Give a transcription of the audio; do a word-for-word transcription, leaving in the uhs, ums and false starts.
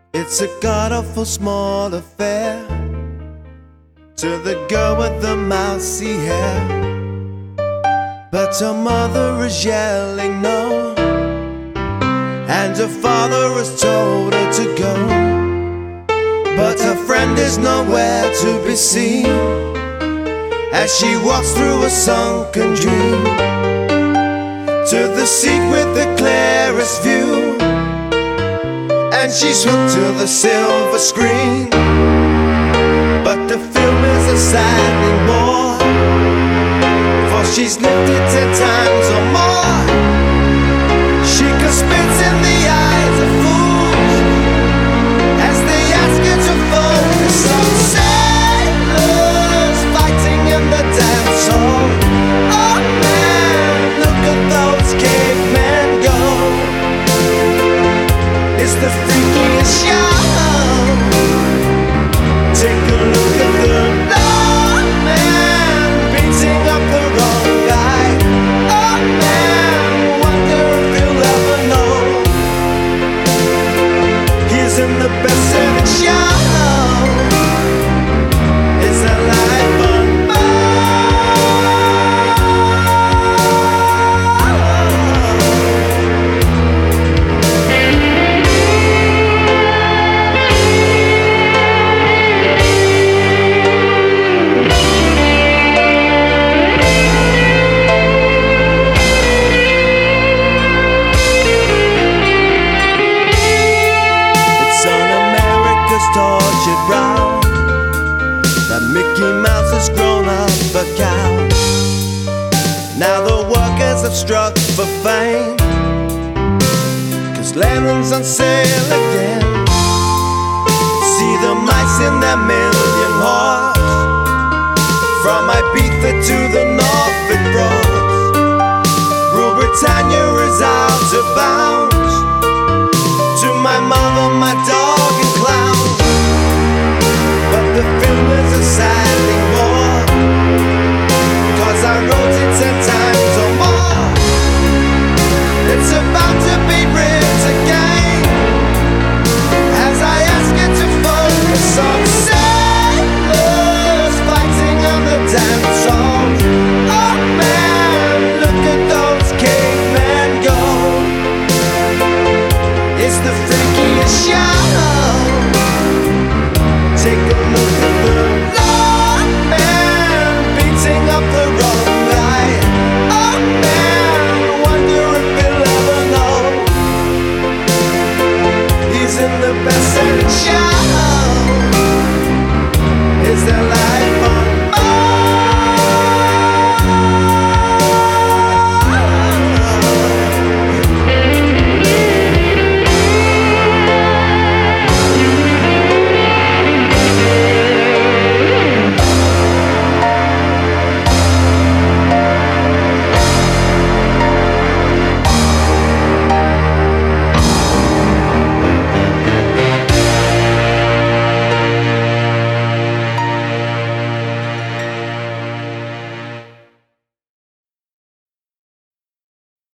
It's a god-awful small affair to the girl with the mousy hair, but her mother is yelling no, and her father has told her to go. But her friend is nowhere to be seen as she walks through a sunken dream to the seat with the clearest view, and she's hooked to the silver screen. But the film is a saddening bore, for she's lived it ten times or more. She can spit in the eyes of fools as they ask her to focus on sailors fighting in the dance hall. Oh man, look at those cavemen go. It's the freakiest show. Take a look at the lone man beating up the wrong guy. Oh man, wonder if he'll ever know he's in the best-selling show. It's a life tortured brow that Mickey Mouse has grown up a cow. Now the workers have struck for fame, 'cause Lennon's on sale again. See the mice in their million hordes, from Ibiza to the Norfolk Broads. Rule Britannia is out of bounds, to my mother, my dog and clown. But the film is a saddening bore, 'cause I wrote it ten times or more. It's about to be written again, as I ask you to focus on sailors fighting on the dance hall. Oh man, look at those cavemen go. It's the freakiest show. Take a look at the lone man beating up the wrong guy. Oh man, wonder if he'll ever know he's in the best-selling show. Is there life